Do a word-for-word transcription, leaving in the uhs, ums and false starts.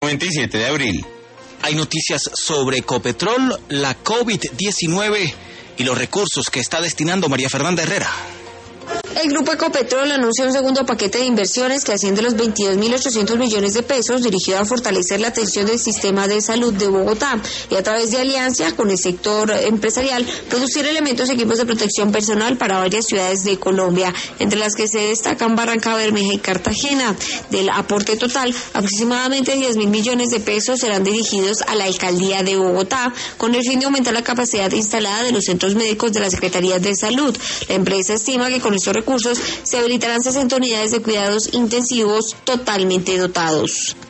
veintisiete de abril. Hay noticias sobre Ecopetrol, la COVID diecinueve y los recursos que está destinando María Fernanda Herrera. El Grupo Ecopetrol anunció un segundo paquete de inversiones que asciende a los veintidós mil ochocientos millones de pesos, dirigido a fortalecer la atención del sistema de salud de Bogotá y, a través de alianza con el sector empresarial, producir elementos y equipos de protección personal para varias ciudades de Colombia, entre las que se destacan Barranca Bermeja y Cartagena. Del aporte total, aproximadamente diez mil millones de pesos serán dirigidos a la Alcaldía de Bogotá, con el fin de aumentar la capacidad instalada de los centros médicos de la Secretaría de Salud. La empresa estima que con estos recursos se habilitarán sesenta unidades de cuidados intensivos totalmente dotados.